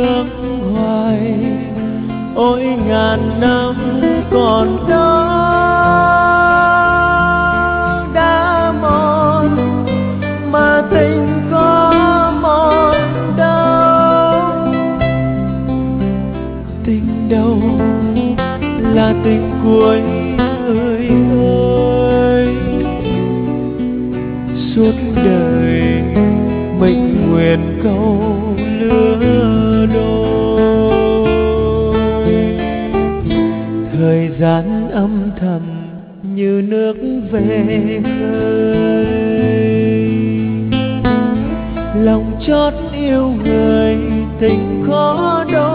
ước hoài. Ôi ngàn năm còn đó đã mòn, mà tình có mòn đâu. Tình đâu là tình cuối người ơi, suốt đời mệnh nguyện câu lứa đôi. Thời gian âm thầm như nước về khơi, lòng chót yêu người tình khó đâu.